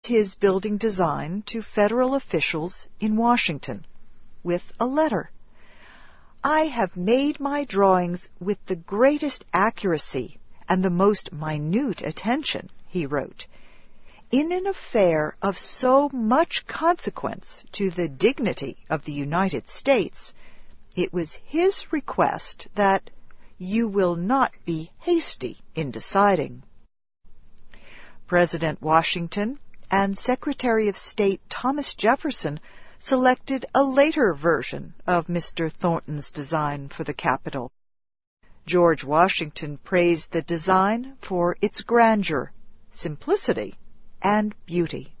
his building design to federal officials in Washington with a letter. "I have made my drawings with the greatest accuracy and the most minute attention," he wrote, "in an affair of so much consequence to the dignity of the United States. It was his request that you will not be hasty in deciding." President Washington and Secretary of State Thomas Jefferson selected a later version of Mr. Thornton's design for the Capitol. George Washington praised the design for its grandeur, simplicity, and beauty.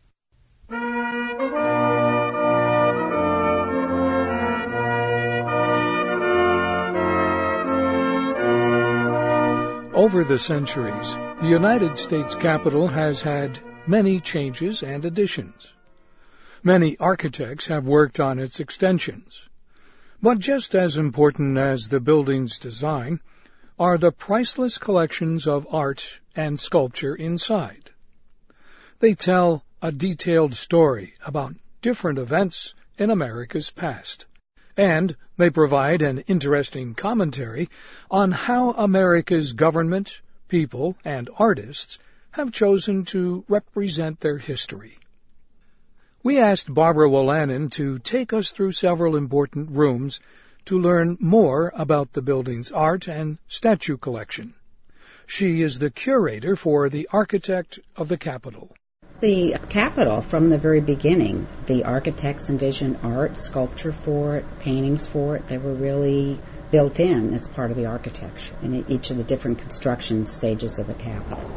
Over the centuries, the United States Capitol has had many changes and additions. Many architects have worked on its extensions. But just as important as the building's design are the priceless collections of art and sculpture inside. They tell a detailed story about different events in America's past, and they provide an interesting commentary on how America's government, people, and artists have chosen to represent their history. We asked Barbara Wolanin to take us through several important rooms to learn more about the building's art and statue collection. She is the curator for the Architect of the Capitol. The Capitol, from the very beginning, the architects envisioned art, sculpture for it, paintings for it. They were really built in as part of the architecture in each of the different construction stages of the Capitol.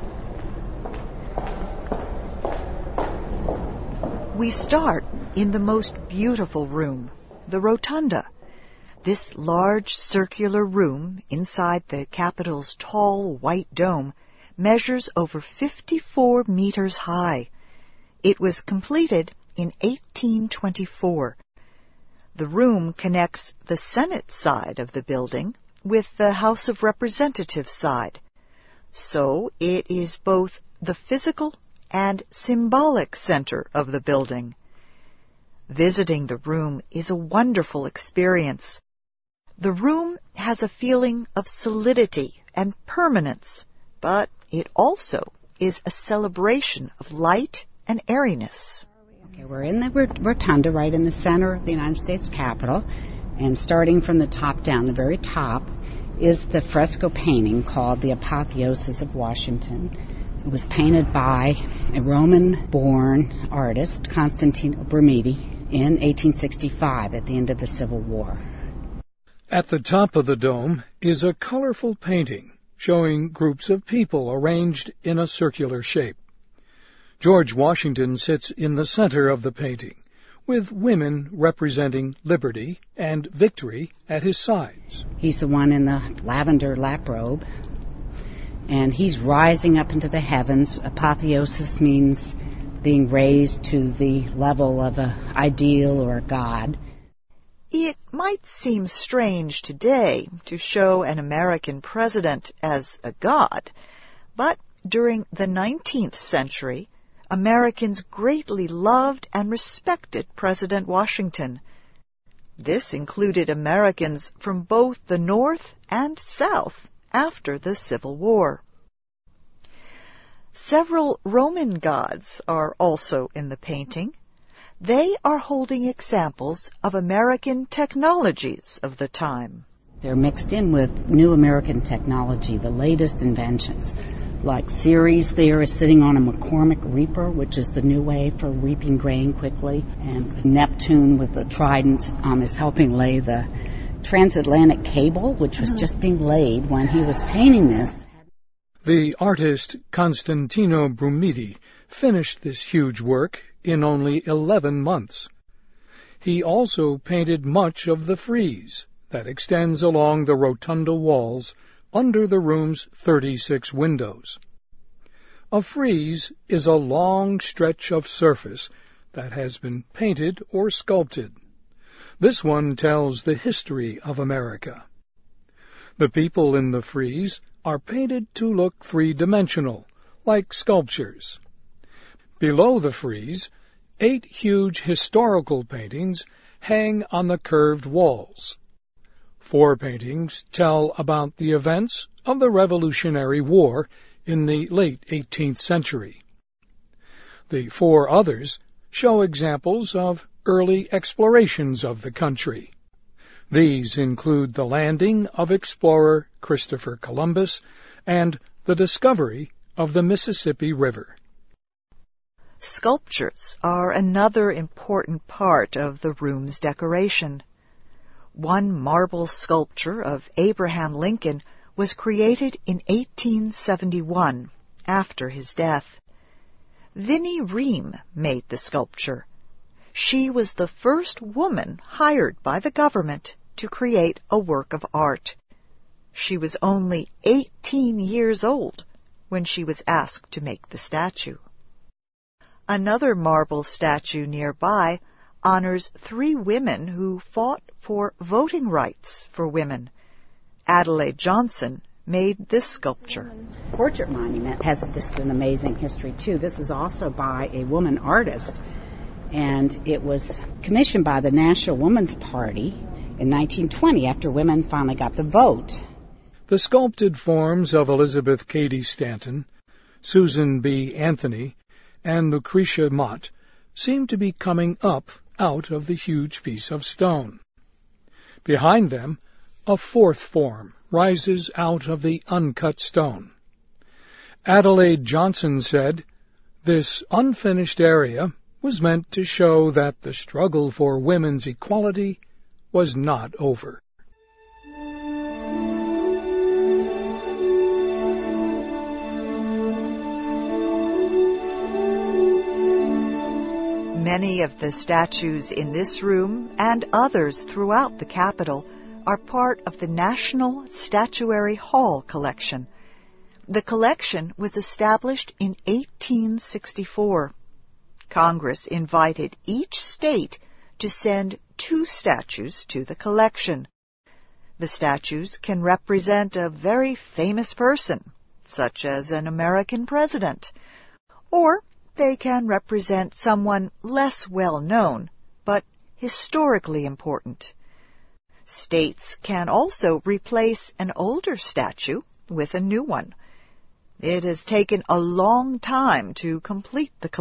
We start in the most beautiful room, the Rotunda. This large circular room inside the Capitol's tall white dome measures over 54 meters high. It was completed in 1824. The room connects the Senate side of the building with the House of Representatives side. So it is both the physical and symbolic center of the building. Visiting the room is a wonderful experience. The room has a feeling of solidity and permanence, but it also is a celebration of light and airiness. Okay, we're in the rotunda right in the center of the United States Capitol, and starting from the top down, the very top, is the fresco painting called The Apotheosis of Washington. It was painted by a Roman-born artist, Constantino Brumidi, in 1865 at the end of the Civil War. At the top of the dome is a colorful painting showing groups of people arranged in a circular shape. George Washington sits in the center of the painting, with women representing liberty and victory at his sides. He's the one in the lavender lap robe, and he's rising up into the heavens. Apotheosis means being raised to the level of an ideal or a god. It might seem strange today to show an American president as a god, but during the 19th century, Americans greatly loved and respected President Washington. This included Americans from both the North and South after the Civil War. Several Roman gods are also in the painting. They are holding examples of American technologies of the time. They're mixed in with new American technology, the latest inventions. Like Ceres there is sitting on a McCormick reaper, which is the new way for reaping grain quickly. And Neptune with the trident is helping lay the transatlantic cable, which was just being laid when he was painting this. The artist Constantino Brumidi finished this huge work in only 11 months. He also painted much of the frieze that extends along the rotunda walls under the room's 36 windows. A frieze is a long stretch of surface that has been painted or sculpted. This one tells the history of America. The people in the frieze are painted to look three-dimensional, like sculptures. Below the frieze, 8 huge historical paintings hang on the curved walls. 4 paintings tell about the events of the Revolutionary War in the late 18th century. The 4 others show examples of early explorations of the country. These include the landing of explorer Christopher Columbus and the discovery of the Mississippi River. Sculptures are another important part of the room's decoration. One marble sculpture of Abraham Lincoln was created in 1871, after his death. Vinnie Ream made the sculpture. She was the first woman hired by the government to create a work of art. She was only 18 years old when she was asked to make the statue. Another marble statue nearby honors 3 women who fought for voting rights for women. Adelaide Johnson made this sculpture. Portrait monument has just an amazing history, too. This is also by a woman artist, and it was commissioned by the National Woman's Party in 1920 after women finally got the vote. The sculpted forms of Elizabeth Cady Stanton, Susan B. Anthony, and Lucretia Mott seem to be coming up out of the huge piece of stone. Behind them, a 4th form rises out of the uncut stone. Adelaide Johnson said, "This unfinished area was meant to show that the struggle for women's equality was not over." Many of the statues in this room and others throughout the Capitol are part of the National Statuary Hall collection. The collection was established in 1864. Congress invited each state to send 2 statues to the collection. The statues can represent a very famous person, such as an American president, or they can represent someone less well known, but historically important. States can also replace an older statue with a new one. It has taken a long time to complete the collection.